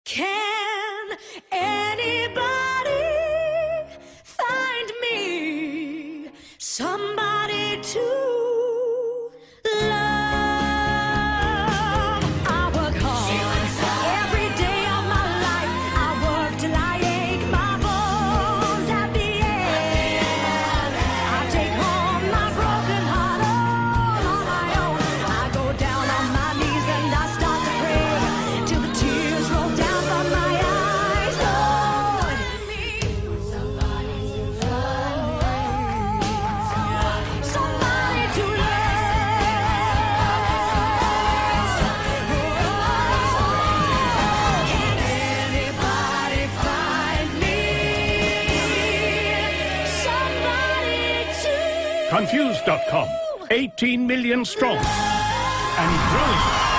Can anybody find me somebody to love? I work hard every day of my life. I work till I ache my bones. At the end, I take home my broken heart all on my own. I go down on my knees and I start to pray till the tears roll down from my eyes. Lord, somebody to love, somebody to love. Can anybody find me somebody to Confused.com, 18 million strong and growing.